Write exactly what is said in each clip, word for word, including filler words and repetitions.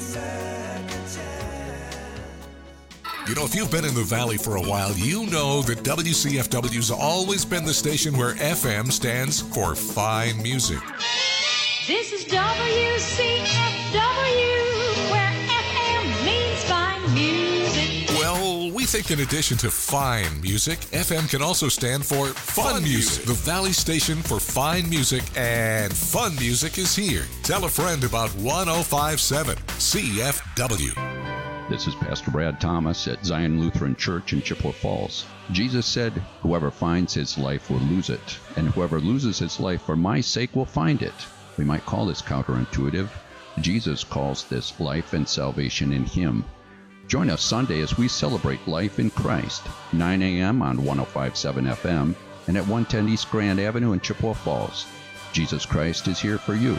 You know, if you've been in the Valley for a while, you know that W C F W's always been the station where F M stands for fine music. This is W C F W, where F M means fine music. Well, we think in addition to fine music, F M can also stand for fun, fun music. music. The Valley station for fine music and fun music is here. Tell a friend about one oh five point seven C F W. This is Pastor Brad Thomas at Zion Lutheran Church in Chippewa Falls. Jesus said, "Whoever finds his life will lose it, and whoever loses his life for my sake will find it." We might call this counterintuitive. Jesus calls this life and salvation in him. Join us Sunday as we celebrate life in Christ, nine a.m. on one oh five point seven F M and at one ten East Grand Avenue in Chippewa Falls. Jesus Christ is here for you.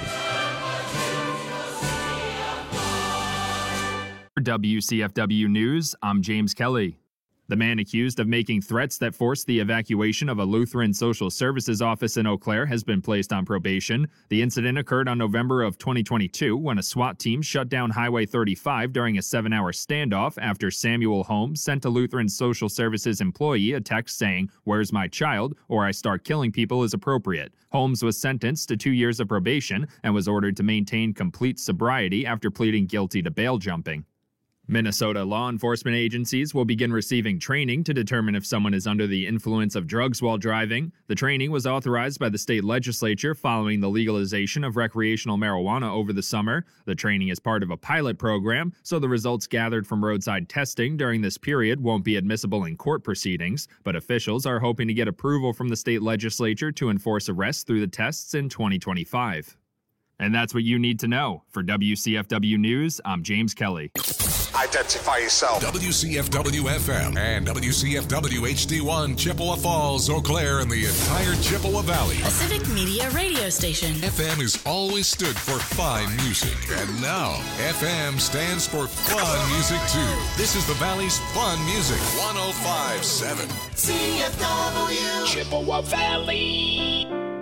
For W C F W News, I'm James Kelly. The man accused of making threats that forced the evacuation of a Lutheran Social Services office in Eau Claire has been placed on probation. The incident occurred on November of twenty twenty-two when a SWAT team shut down Highway thirty-five during a seven-hour standoff after Samuel Holmes sent a Lutheran Social Services employee a text saying, "Where's my child?" or "I start killing people" is appropriate. Holmes was sentenced to two years of probation and was ordered to maintain complete sobriety after pleading guilty to bail jumping. Minnesota law enforcement agencies will begin receiving training to determine if someone is under the influence of drugs while driving. The training was authorized by the state legislature following the legalization of recreational marijuana over the summer. The training is part of a pilot program, so the results gathered from roadside testing during this period won't be admissible in court proceedings, but officials are hoping to get approval from the state legislature to enforce arrests through the tests in twenty twenty-five. And that's what you need to know. For W C F W News, I'm James Kelly. Identify yourself. W C F W F M and W C F W H D one, Chippewa Falls, Eau Claire, and the entire Chippewa Valley. A civic media radio station. F M has always stood for fine music. And now, F M stands for fun music, too. This is the Valley's fun music. one oh five point seven C F W. Chippewa Valley.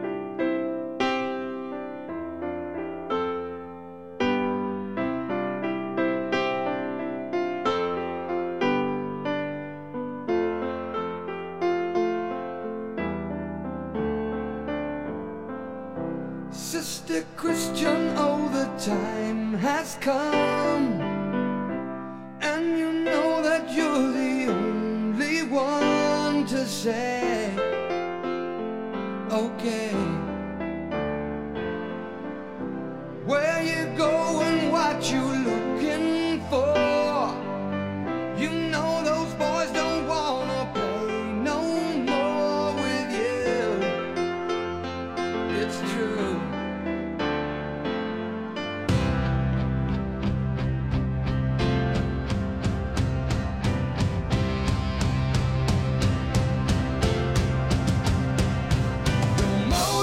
Sister Christian, oh, the time has come, and you know that you're the only one to say, okay, where you going, what you looking for, you know those boys don't wanna play no more with you, it's true. The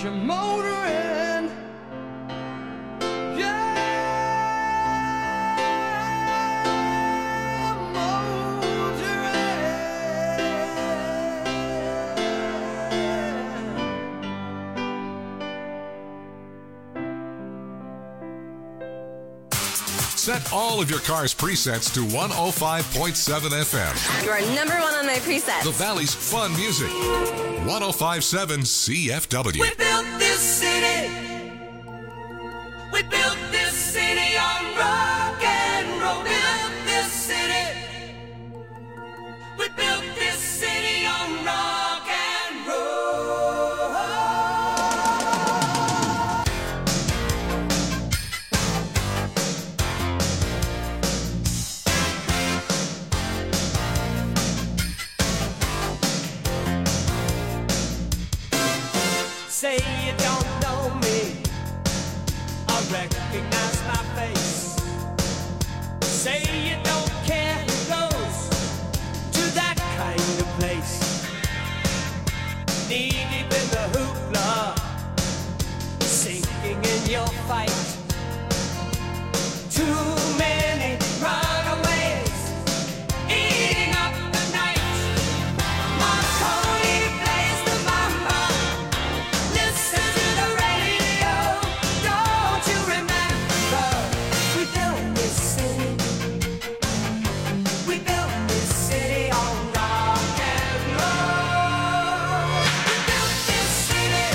you're motoring. Yeah, Set all of your car's presets to one oh five point seven F M. You are number one on my presets. The Valley's fun music. one oh five point seven C F W. We built this city. We built this city on rock and roll. Built this city. We built this city on rock and roll. Say you don't know me, I recognize my face. Say you don't care who goes to that kind of place. Knee deep in the hoopla, sinking in your fight. Too many runaways, eating up the night. Marconi plays the mamba. Listen to the radio. Don't you remember? We built this city. We built this city on rock and roll. We built this city.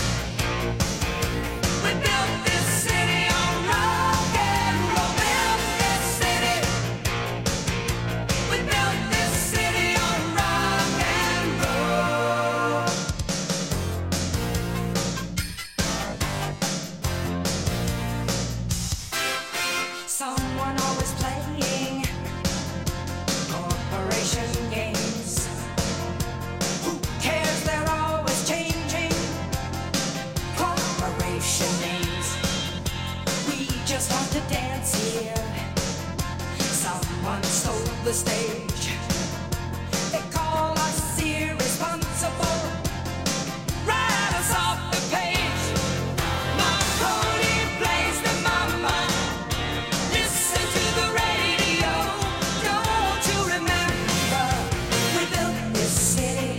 We built this city on rock and roll. Built this city. We built this city on rock and roll. Someone always playing corporation games. Who cares? They're always changing corporation names. We just want to dance here. Someone stole the stage. They call us irresponsible. Write us off the page. Marconi plays the mamba. Listen to the radio. Don't you remember? We built this city.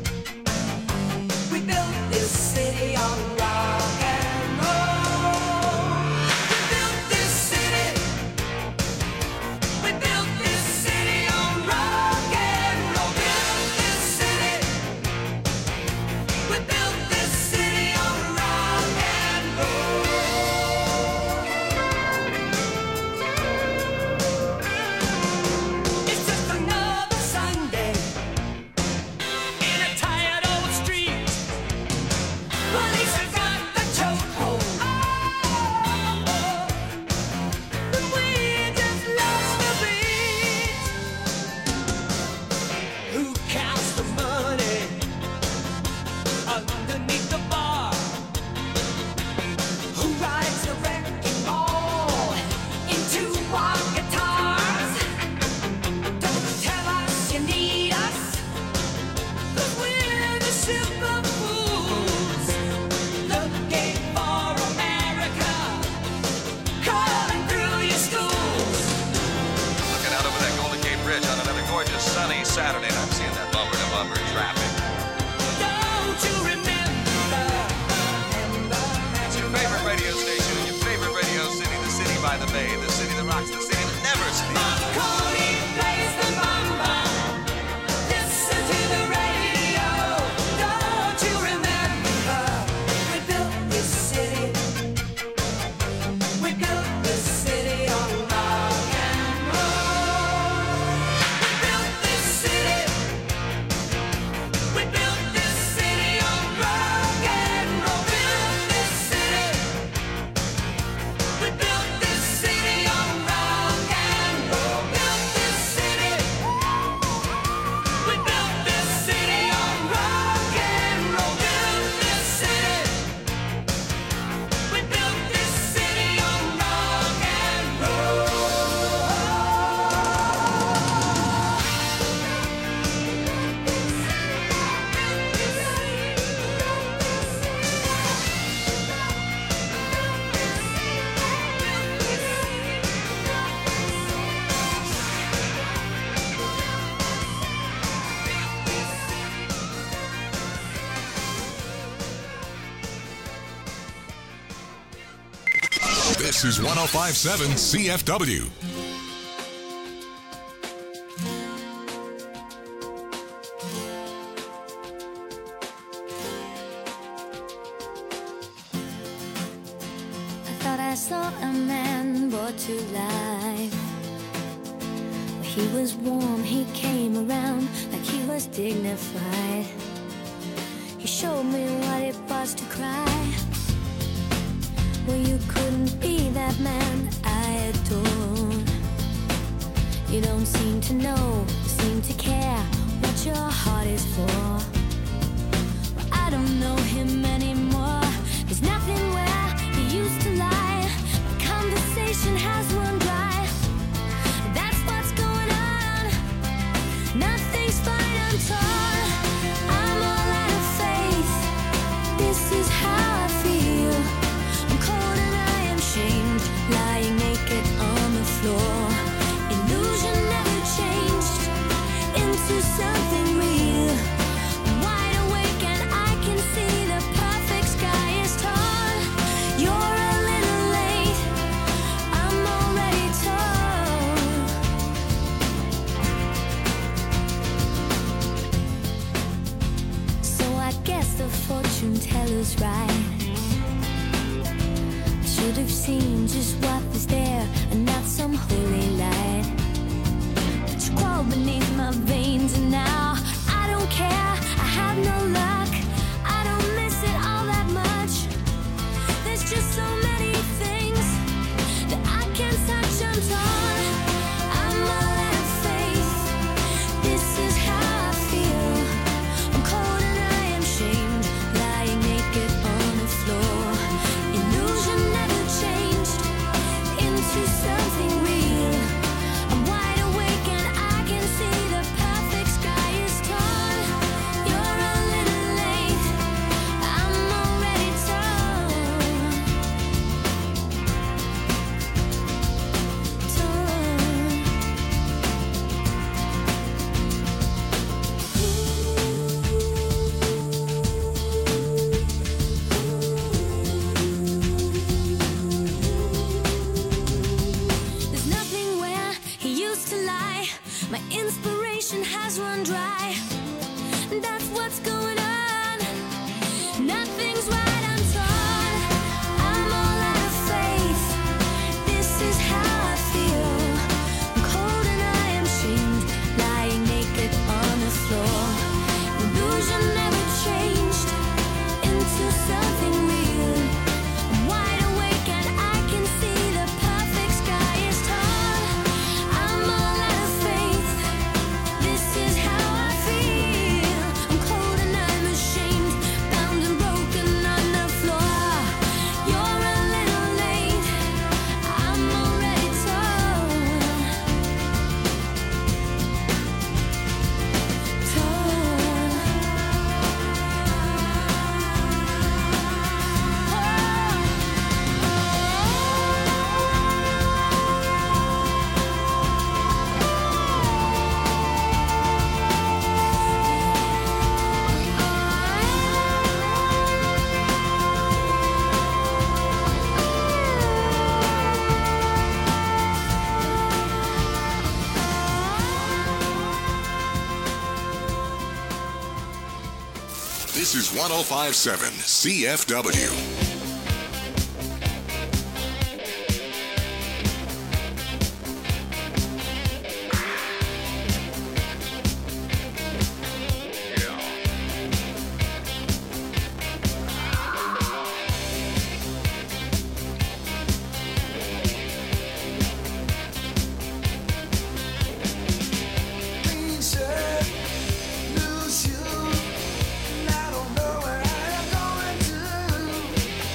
We built this city on rock and roll. We built this city. We built this city on rock This is one oh five point seven C F W. I thought I saw a man brought to life. He was warm, he came around like he was dignified. He showed me what it was to cry. Well, you couldn't be that man I adored. You don't seem to know, seem to care what your heart is for. Well, I don't know him anymore. There's nothing where he used to lie. My conversation has run dry. That's what's going on. Nothing's fine, I'm torn. I'm all out of faith. This is how I feel. I'm cold and I am shamed, lying naked on the floor. Illusion never changed into something real. I'm wide awake and I can see the perfect sky is torn. You're a little late, I'm already torn. So I guess the fortune teller's right. Should have seen just what was there and not some holy light. But you crawl beneath my veins and now I don't care, I have no luck. I don't miss it all that much. There's just so many things that I can't touch, I'm torn. I'm all out of faith. This is how I feel. I'm cold and I am shamed, lying naked on the floor. Illusion never changed into something real. I'm wide awake and I can see the perfect sky is torn. You're a little late, I'm already torn. There's nothing where he used to lie. My inspiration has run dry. That's what's going on. Nothing's right, I'm torn. I'm all out of faith. This is how I feel. I'm cold and I am shamed, lying naked on the floor. Illusion never changed into something real. I'm wide awake and I can see the perfect sky is torn. I'm all out of faith. This is how I feel. I'm cold and I'm ashamed, bound and broken on the floor. You're a little late, I'm already torn. This is one oh five point seven C F W. Clean shirt, new shoes, and I don't know where I'm going to.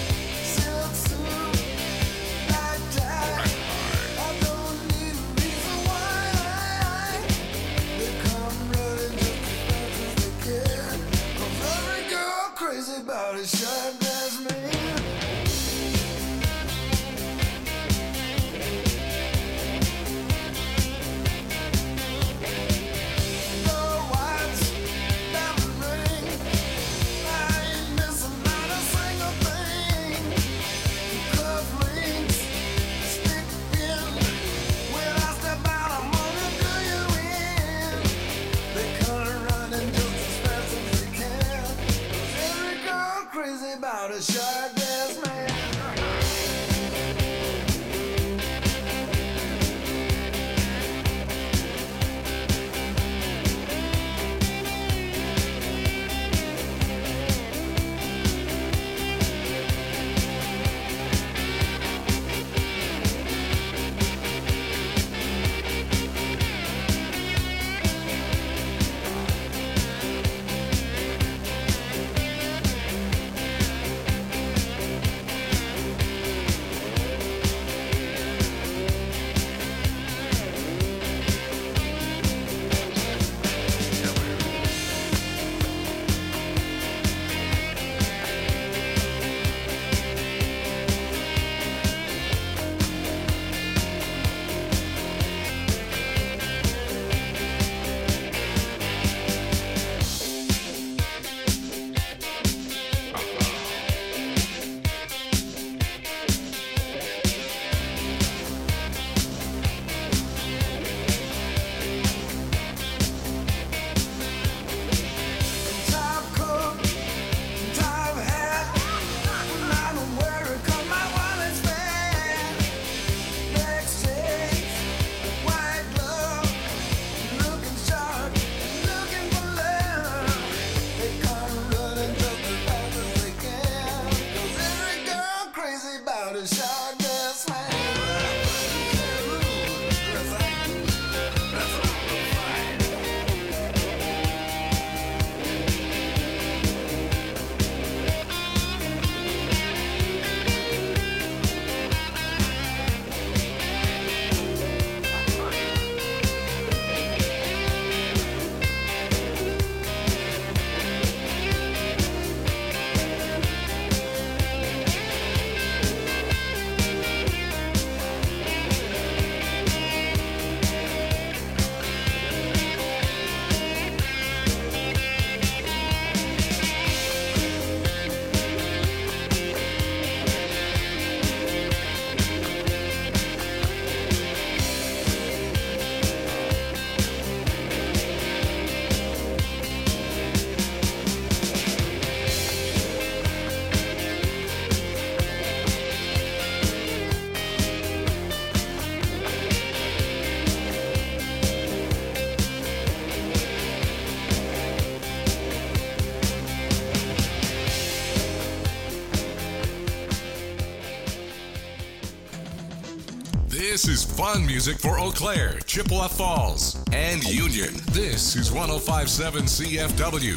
This is fun music for Eau Claire, Chippewa Falls, and Union. This is one oh five point seven C F W.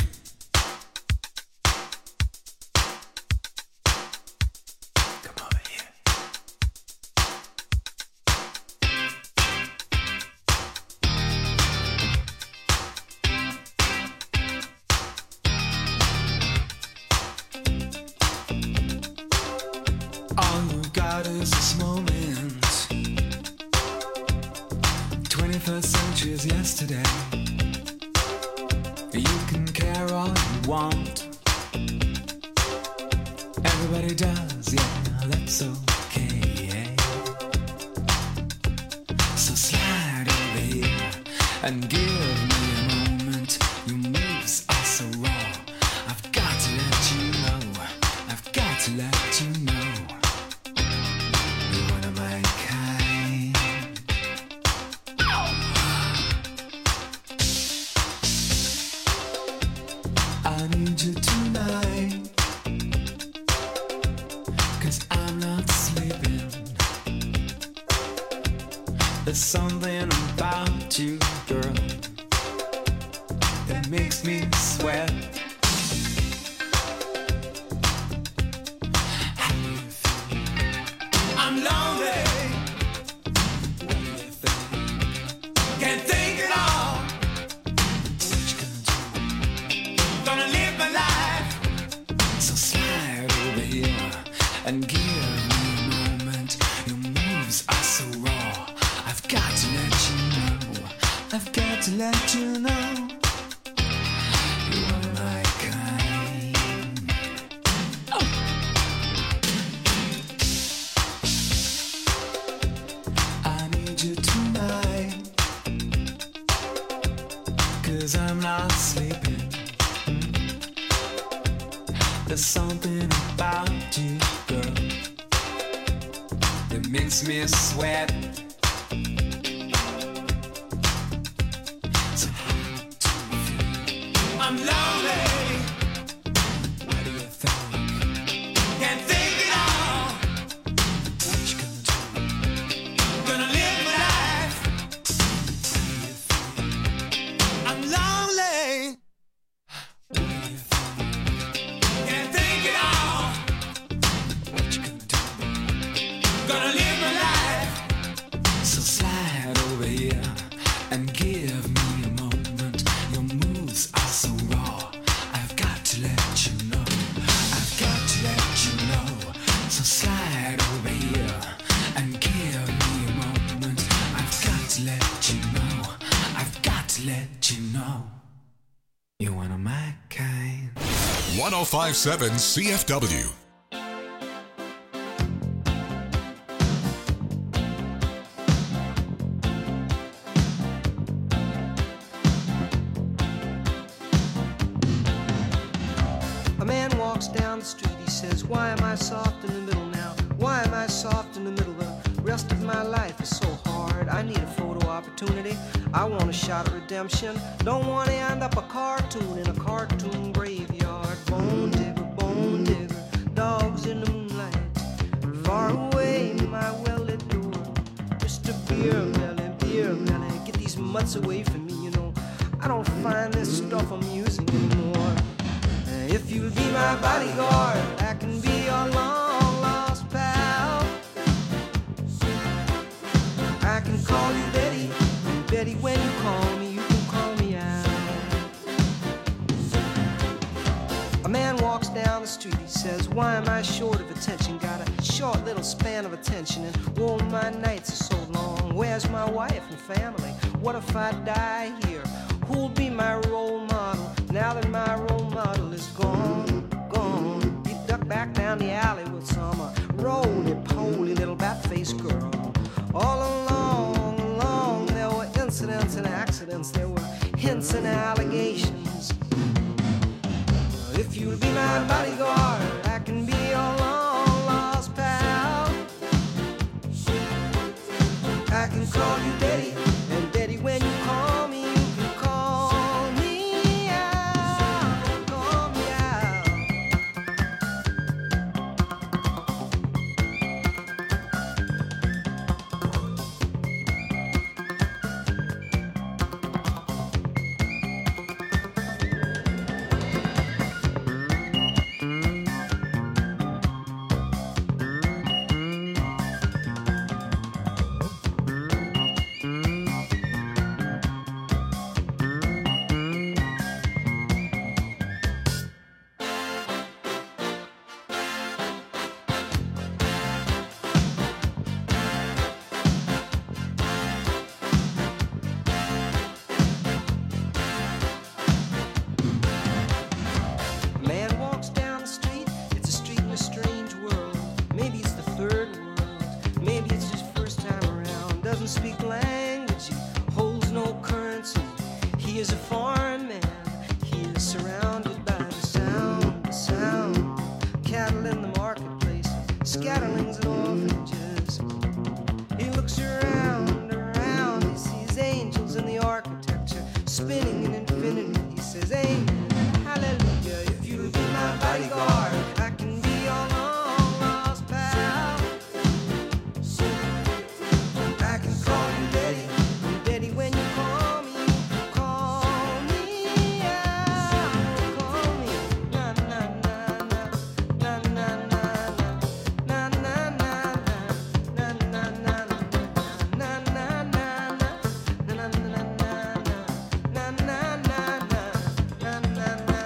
Yesterday, you can care all you want. Everybody does, yeah, that's okay. So slide over here and give me a moment. Your moves are so raw. I've got to let you know. I've got to let you know. You're one of my kind. I need you tonight, 'cause I'm not sleeping. There's something about you, girl, that makes me sweat. How do you feel? I'm lonely. What do you think? Can't think at all. What you gonna do? Gonna live my life. So slide over here and give me a moment. Your moves are so raw. I've got to let you know. I've got to let you know. You're one of my kind. Oh. I need you tonight, 'cause I'm not sleeping. There's something about you, girl, that makes me sweat. So how do you feel? I'm lonely. What do you think? Can't think at all. What you gonna do? Gonna live my life. What do you feel? I'm lonely. What do you think? Can't think at all. What you gonna do? Gonna live my life. So slide over here and give me a moment. Your moves are so raw. I've got to let you know. I've got to let you know. So slide over here and give me a moment. I've got to let you know. I've got to let you know. You're one of my kind. one oh five point seven C F W. A man walks down the street, he says, why am I soft in the middle now? Why am I soft in the middle? The rest of my life is so hard. I need a photo opportunity. I want a shot at redemption. Don't want to end up a cartoon in a cartoon graveyard. Bone digger, bone digger, dogs in the moonlight. Far away, my well-lit door. Mister Beer Belly, Beer Belly, get these mutts away from me, you know. I don't find this stuff amusing anymore. If you'll be my bodyguard, I can be your long-lost pal. I can call you Betty, and Betty, when you call me, you can call me out. A man walks down the street, he says, why am I short of attention? Got a short little span of attention, and oh, my nights are so long. Where's my wife and family? What if I die here? Who'll be my role model now that my role model is gone, gone? He ducked back down the alley with some uh, roly-poly little bat-faced girl. All along, along, there were incidents and accidents. There were hints and allegations. If you'll be my bodyguard, I can be your long-lost pal. I can call you Betty, and Betty, when you call me, you can call me out, call me out. doesn't speak language, he holds no currency. He is a foreign man, he is surrounded by the sound, the sound. Cattle in the marketplace, scatterlings and orphanages. He looks around, around, he sees angels in the architecture, spinning in infinity. He says, amen, hallelujah, if you'll be my bodyguard, I can be your long lost pal. I can call you Betty, and Betty, when you call me, you call me out. Call me, na na na na, na na na na, na na na na, na na na na, na na na na, na na na na, na na na na, na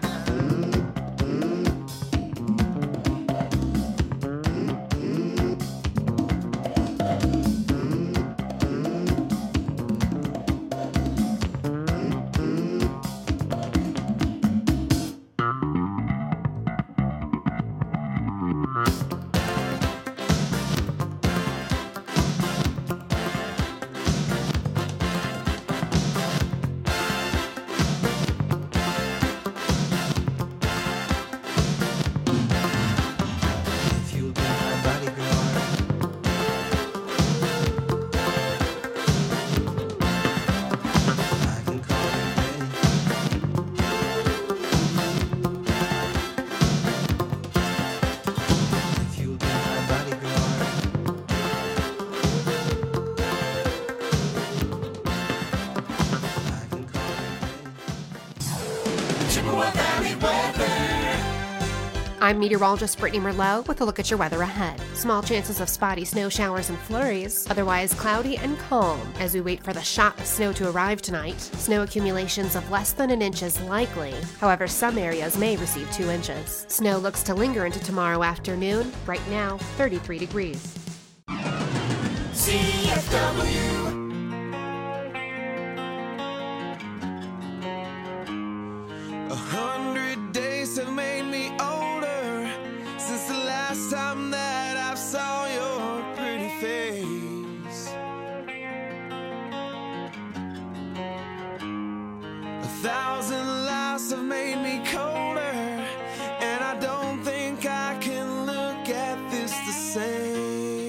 if you'll be my bodyguard, I can call you Betty. If you'll be my bodyguard, I can call you Betty. Chippewa Valley weather. I'm meteorologist Brittany Merlot with a look at your weather ahead. Small chances of spotty snow showers and flurries, otherwise cloudy and calm as we wait for the shot of snow to arrive tonight. Snow accumulations of less than an inch is likely. However, some areas may receive two inches. Snow looks to linger into tomorrow afternoon. Right now, thirty-three degrees. C F W. A hundred days have made me older since the last time that I saw your pretty face. A thousand lives have made me colder, and I don't think I can look at this the same.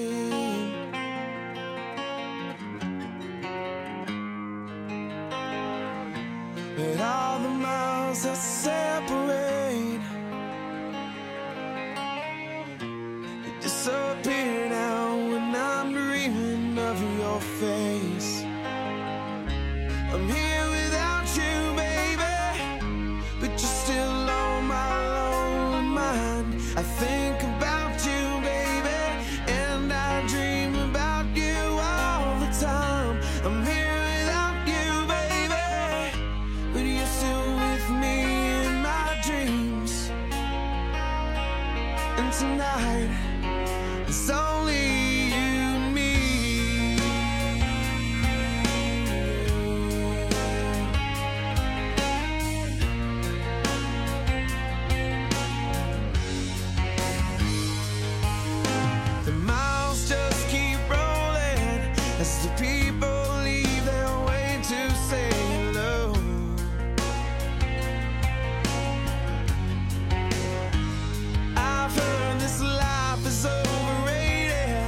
But all the miles that separate, they disappear now when I'm dreaming of your face. I'm here without you, baby, but you're still on my lonely mind. I think about you, baby, and I dream about you all the time. I'm here without you, baby, but you're still with me in my dreams. And tonight, it's only you and me. The miles just keep rolling as the people leave their way to say hello. I've heard this life is overrated,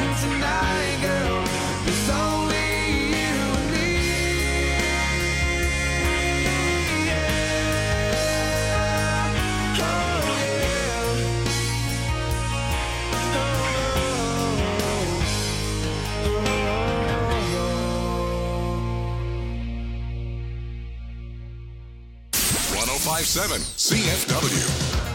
Tonight, girl, it's only you and me. Yeah. Oh, yeah. one oh five point seven C F W.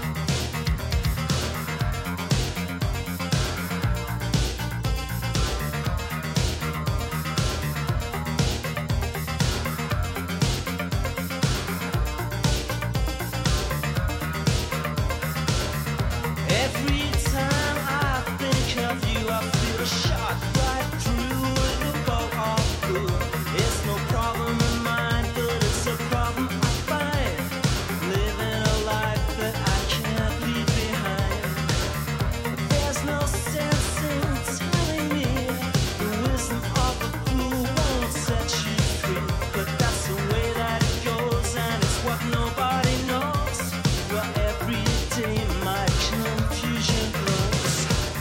Every time I think of you, I feel a shot right through the bolt of good. It's no problem of mine, but it's a problem I find. Living a life that I can't leave behind. There's no sense in telling me the wisdom of the fool won't set you free. But that's the way that it goes, and it's what nobody knows. Well, every day my confusion grows.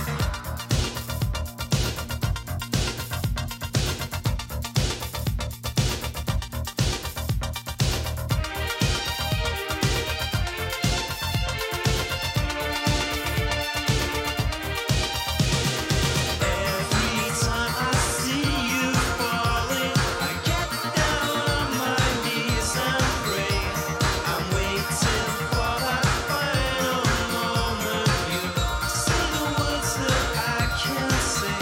Every time I see you falling, I get down on my knees and pray. I'm waiting for that final moment. You say the words that I can't say.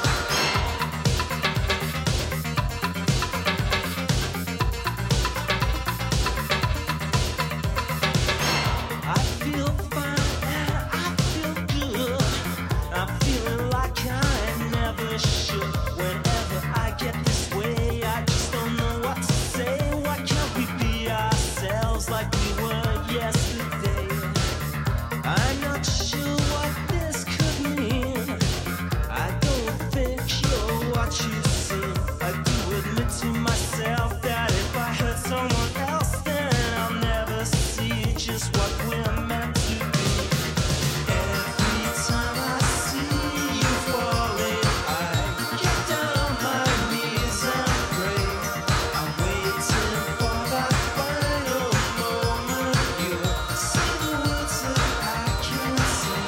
I feel fine and I feel good. I'm feeling like I never should. Whenever I get this way, I just don't know what to say. Why can't we be ourselves like we were yesterday? I'm not sure what this could mean. I don't think you're what you seem. I do admit to myself that if I hurt someone else, then I'll never see just what we're meant to be. Every time I see you falling, I get down on my knees and pray. I'm waiting for that final moment. You say the words that I can't say.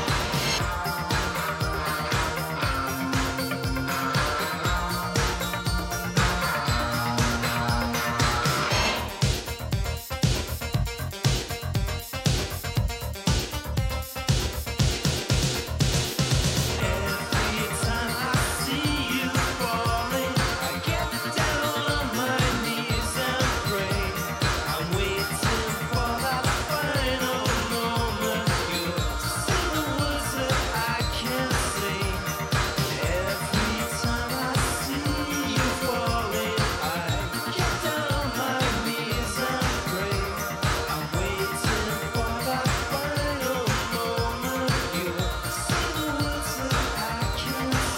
Every time I see you falling, I get down on my knees and pray. I'm waiting for that final moment. You say the words that I can't say. Every time I see you falling, I get down on my knees and pray. I'm waiting for that final moment. You say the words that I can't say.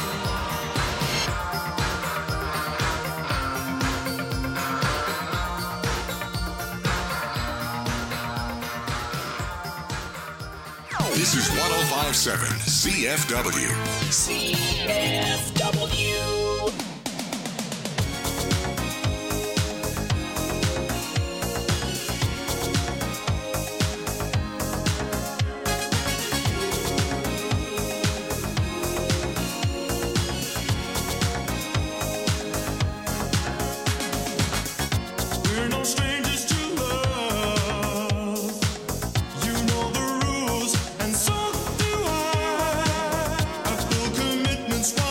This is one oh five point seven C F W. C F W. We're no strangers to love. You know the rules, and so do I. I feel commitments.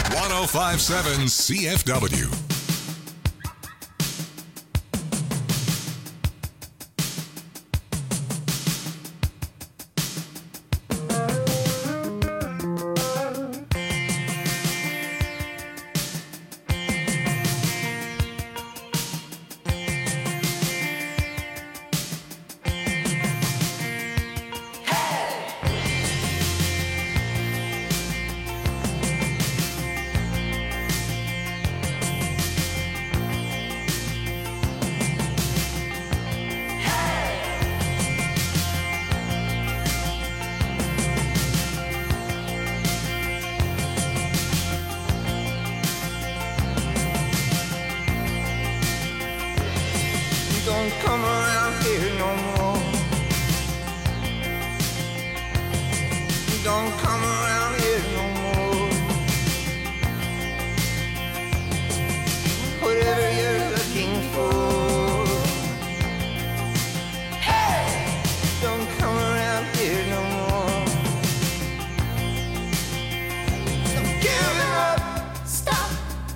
one oh five point seven C F W. Don't come around here no more. Don't come around here no more. Whatever you're looking for. Hey! Don't come around here no more. I'm giving up. Stop.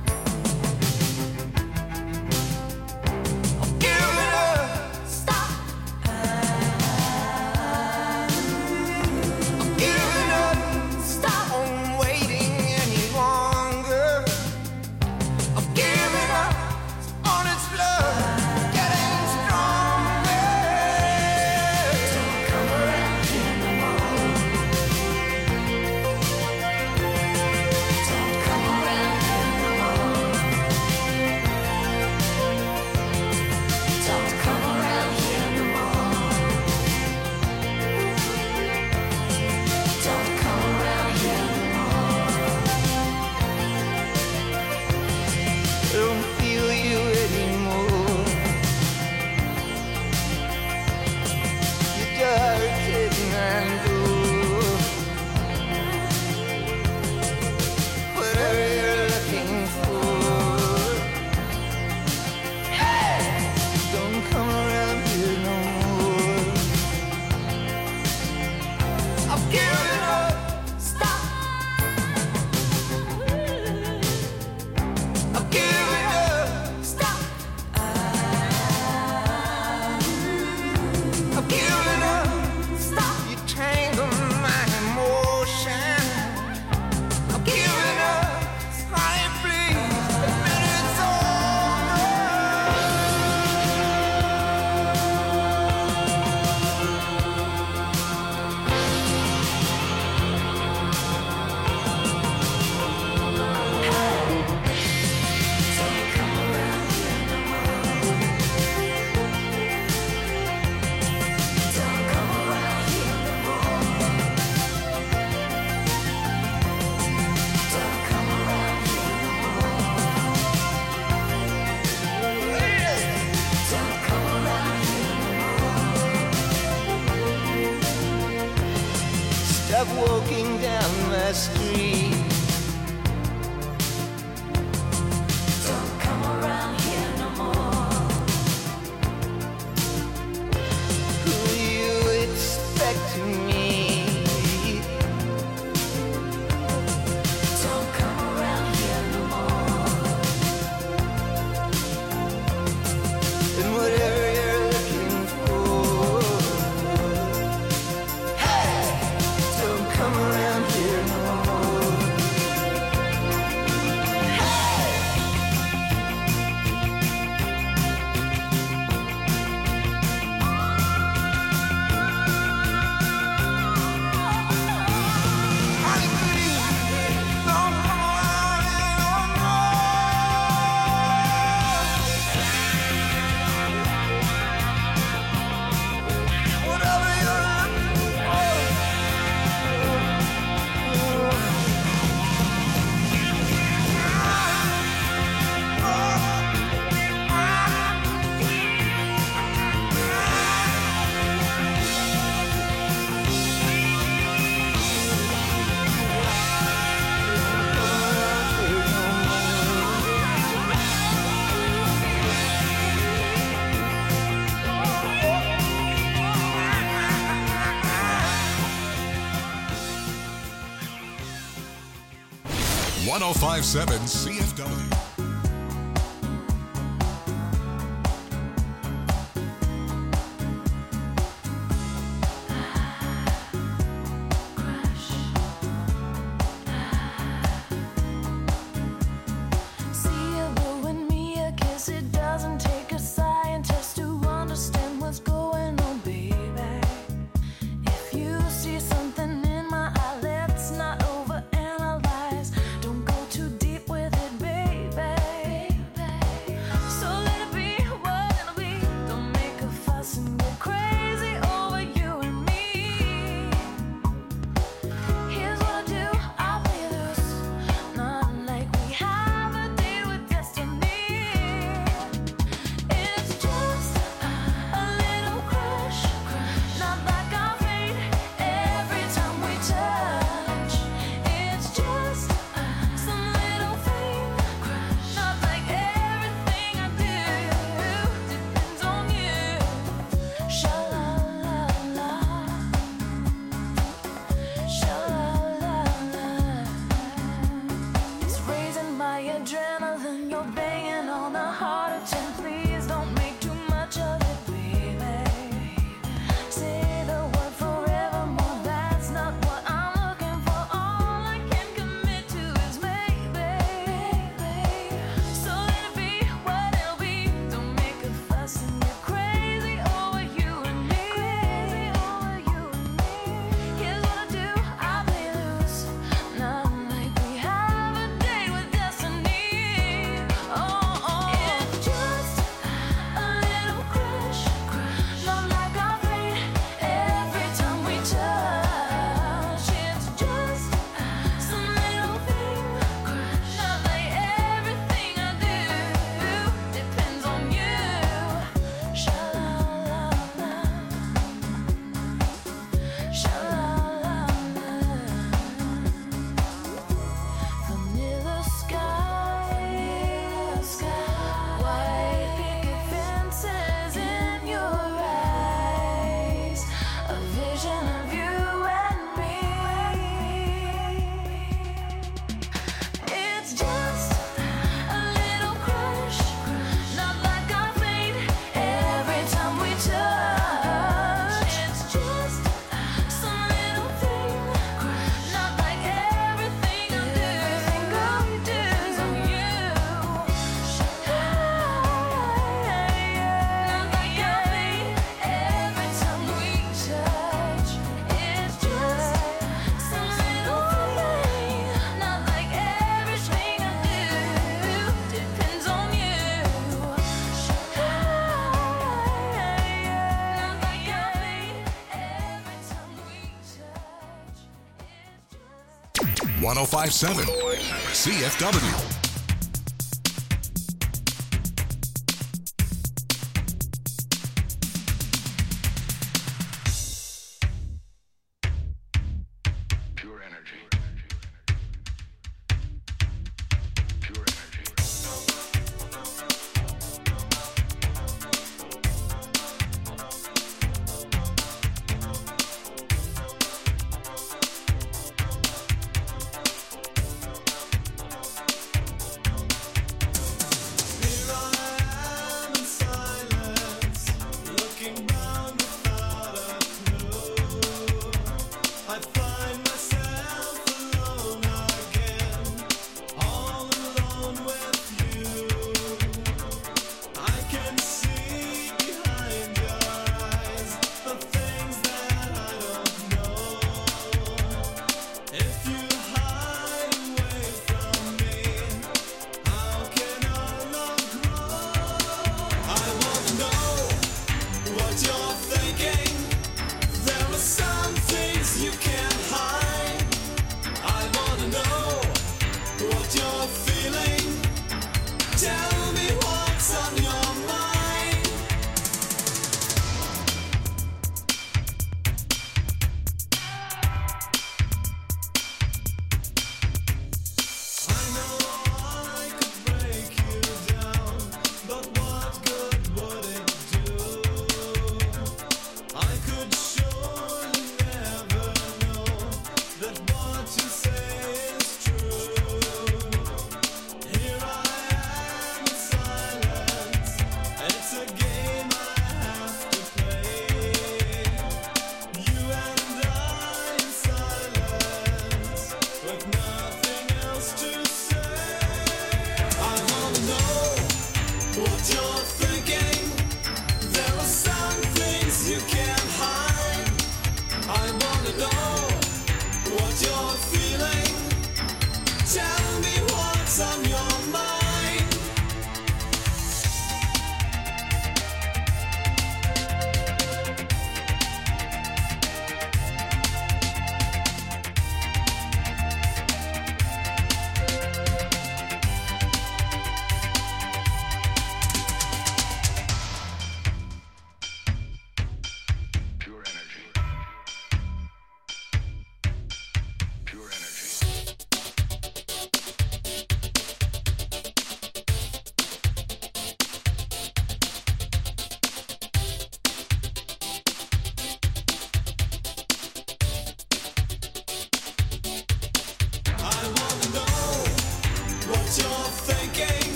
Stop walking down my street. Don't come around here no more. Who you expect to meet? Don't come around here no more. And whatever you're looking for, hey, don't come around here no more. one oh five point seven C F W. one oh five point seven C F W.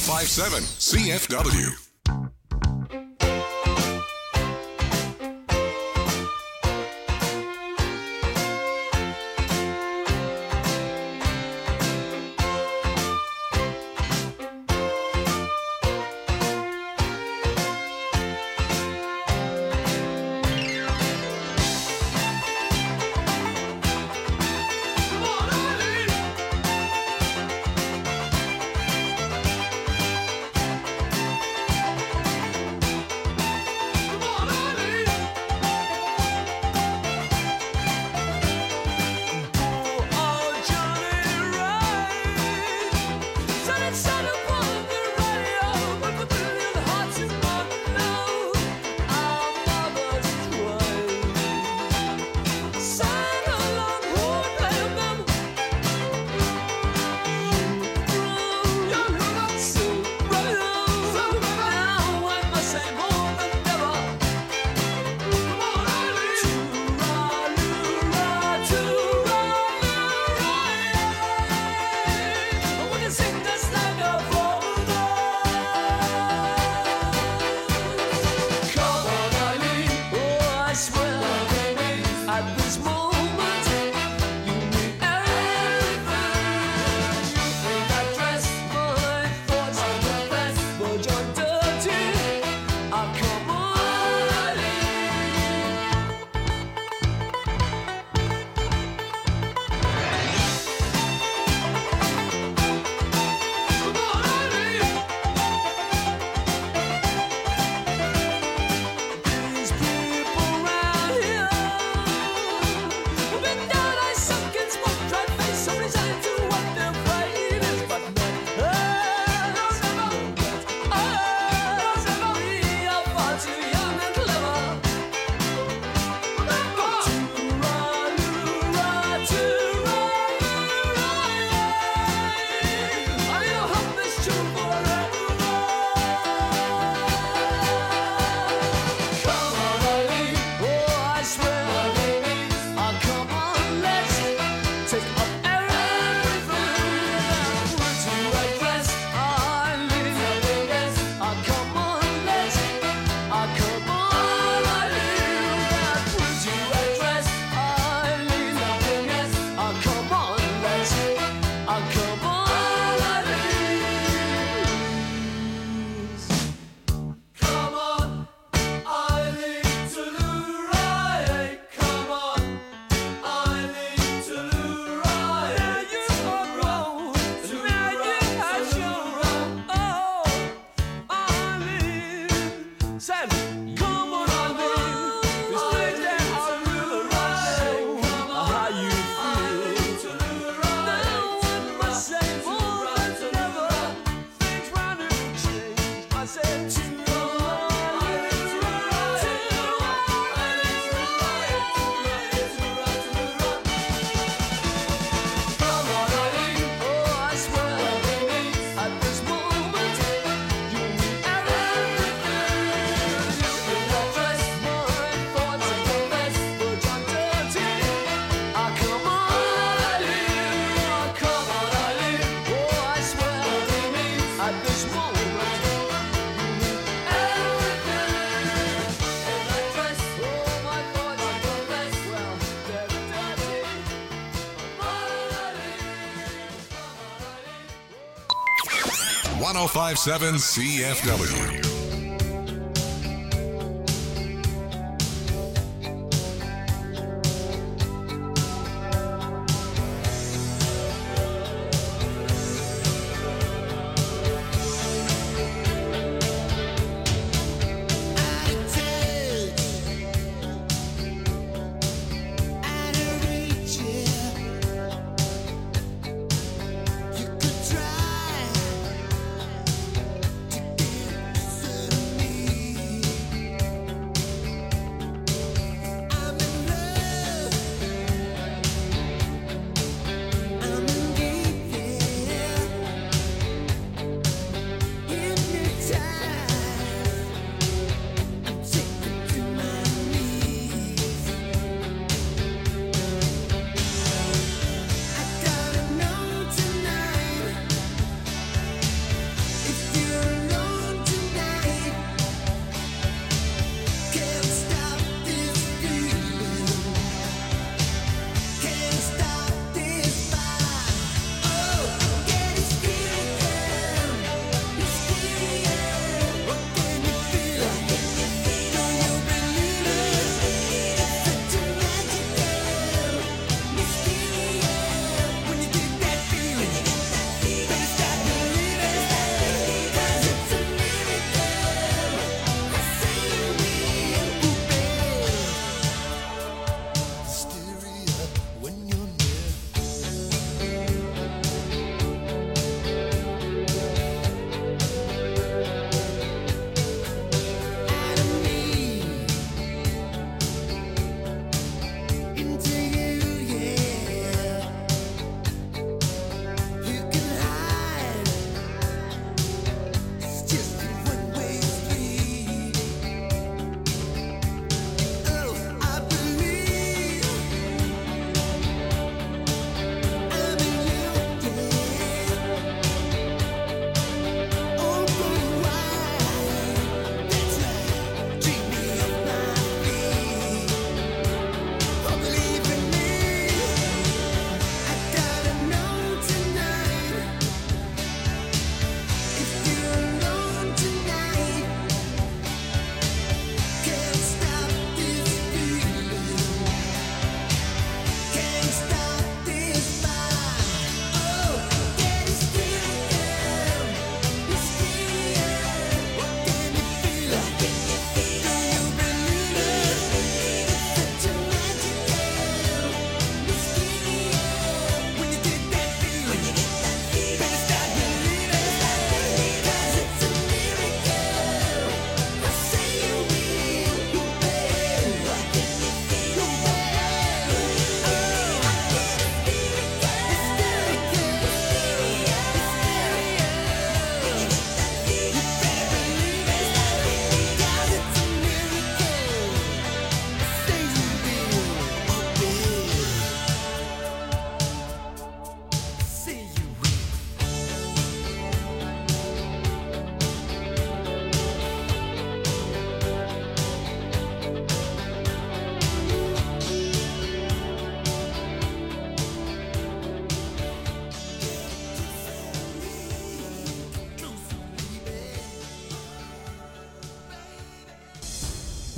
five seven C F W. one oh five point seven C F W. You could try to get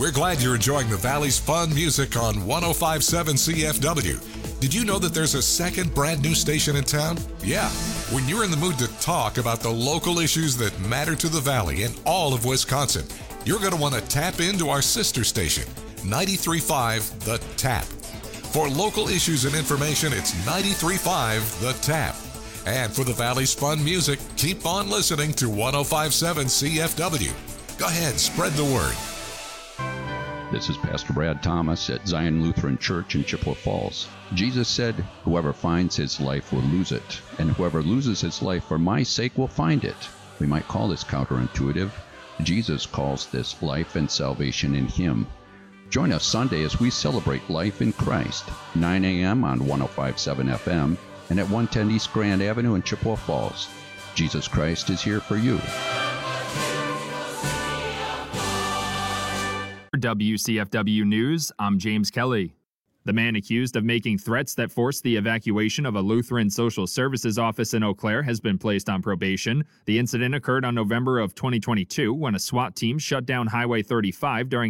We're glad you're enjoying the Valley's fun music on one oh five point seven C F W. Did you know that there's a second brand new station in town? Yeah. When you're in the mood to talk about the local issues that matter to the Valley and all of Wisconsin, you're going to want to tap into our sister station, ninety-three point five The Tap. For local issues and information, it's ninety-three point five The Tap. And for the Valley's fun music, keep on listening to one oh five point seven C F W. Go ahead, spread the word. This is Pastor Brad Thomas at Zion Lutheran Church in Chippewa Falls. Jesus said, whoever finds his life will lose it, and whoever loses his life for my sake will find it. We might call this counterintuitive. Jesus calls this life and salvation in him. Join us Sunday as we celebrate life in Christ, nine a.m. on one oh five point seven F M and at one ten East Grand Avenue in Chippewa Falls. Jesus Christ is here for you. For W C F W News, I'm James Kelly. The man accused of making threats that forced the evacuation of a Lutheran Social Services office in Eau Claire has been placed on probation. The incident occurred on November of twenty twenty-two when a SWAT team shut down Highway thirty-five during